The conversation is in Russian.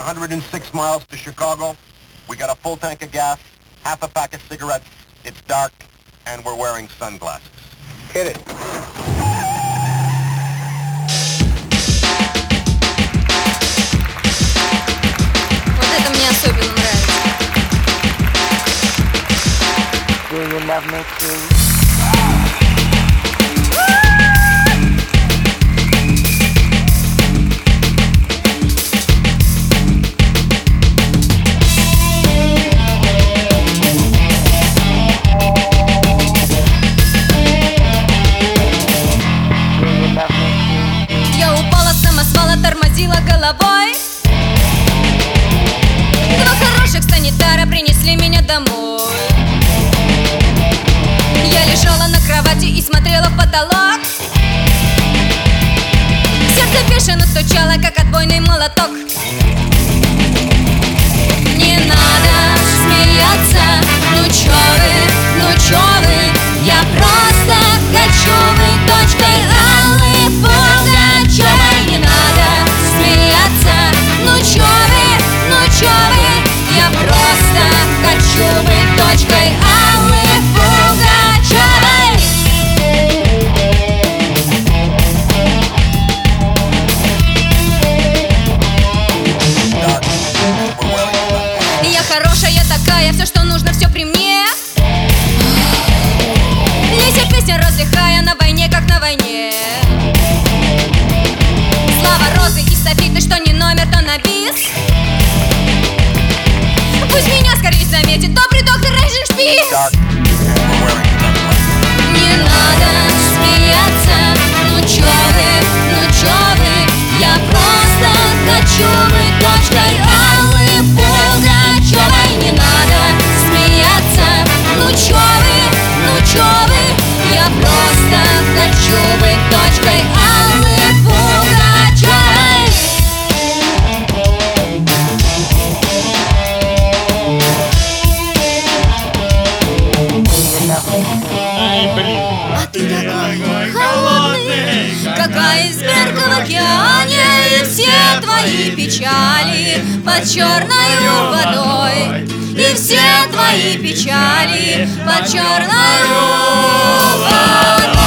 106 miles to Chicago. We got a full tank of gas, half a pack of cigarettes. It's dark, and we're wearing sunglasses. Hit it. Вот это мне особенно нравится. Do you love me too? Я упала с самосвала, тормозила головой. Два хороших санитара принесли меня домой. Я лежала на кровати и смотрела в потолок. Сердце бешено стучало, как отбойный молоток. Не надо смеяться, ну чё вы, я просто хочу быть дочкой Аллы Пугачёвой. Не надо смеяться, ну чё вы, я просто хочу быть дочкой Аллы Пугачёвой. Я хорошая такая, все, что нужно, все при мне. Лезет песня, развлекая на войне, как на войне. Слава, розы и софиты, что не номер, то на бис. Пусть меня скорее заметит добрый доктор Эйзеншпис. Не надо смеяться, ну чё вы, я просто хочу быть дочкой Аллы Пугачёвой. Не надо смеяться, ну чё вы, я просто хочу быть дочкой Аллы Пугачёвой. А ты такой холодный, как айсберг в океане, и все твои печали под черною водой, и все твои печали под черною водой.